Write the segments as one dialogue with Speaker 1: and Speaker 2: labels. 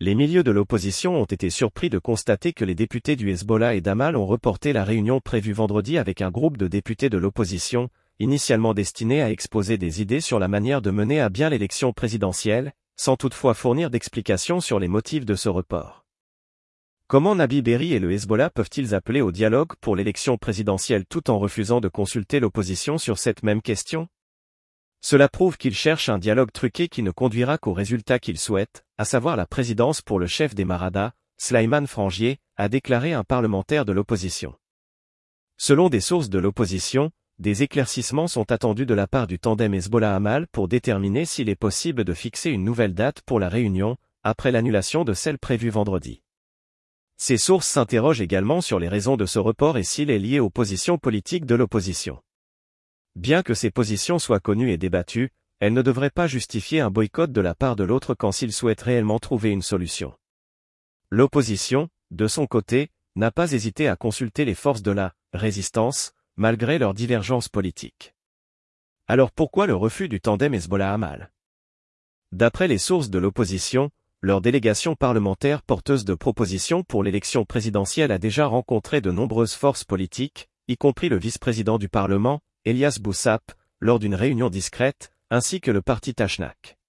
Speaker 1: Les milieux de l'opposition ont été surpris de constater que les députés du Hezbollah et d'Amal ont reporté la réunion prévue vendredi avec un groupe de députés de l'opposition, initialement destiné à exposer des idées sur la manière de mener à bien l'élection présidentielle, sans toutefois fournir d'explications sur les motifs de ce report. Comment Nabi Berri et le Hezbollah peuvent-ils appeler au dialogue pour l'élection présidentielle tout en refusant de consulter l'opposition sur cette même question ? Cela prouve qu'ils cherchent un dialogue truqué qui ne conduira qu'au résultat qu'ils souhaitent, à savoir la présidence pour le chef des Maradas, Slimane Frangier, a déclaré un parlementaire de l'opposition. Selon des sources de l'opposition, des éclaircissements sont attendus de la part du tandem Hezbollah-Amal pour déterminer s'il est possible de fixer une nouvelle date pour la réunion, après l'annulation de celle prévue vendredi. Ces sources s'interrogent également sur les raisons de ce report et s'il est lié aux positions politiques de l'opposition. Bien que ces positions soient connues et débattues, elles ne devraient pas justifier un boycott de la part de l'autre quand s'il souhaite réellement trouver une solution. L'opposition, de son côté, n'a pas hésité à consulter les forces de la résistance, malgré leurs divergences politiques. Alors pourquoi le refus du tandem Hezbollah-Amal ? D'après les sources de l'opposition, leur délégation parlementaire porteuse de propositions pour l'élection présidentielle a déjà rencontré de nombreuses forces politiques, y compris le vice-président du Parlement, Elias Boussap, lors d'une réunion discrète, ainsi que le parti Tachnak.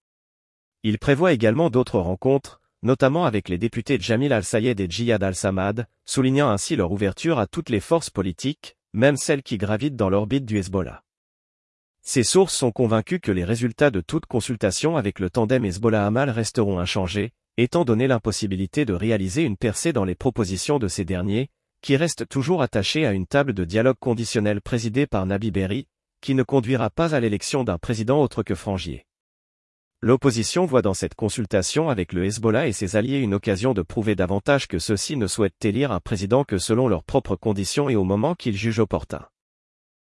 Speaker 1: Il prévoit également d'autres rencontres, notamment avec les députés Jamil Al-Sayed et Djihad Al-Samad, soulignant ainsi leur ouverture à toutes les forces politiques, même celles qui gravitent dans l'orbite du Hezbollah. Ces sources sont convaincues que les résultats de toute consultation avec le tandem Hezbollah-Amal resteront inchangés, étant donné l'impossibilité de réaliser une percée dans les propositions de ces derniers, qui restent toujours attachés à une table de dialogue conditionnel présidée par Nabi Berri, qui ne conduira pas à l'élection d'un président autre que Frangier. L'opposition voit dans cette consultation avec le Hezbollah et ses alliés une occasion de prouver davantage que ceux-ci ne souhaitent élire un président que selon leurs propres conditions et au moment qu'ils jugent opportun.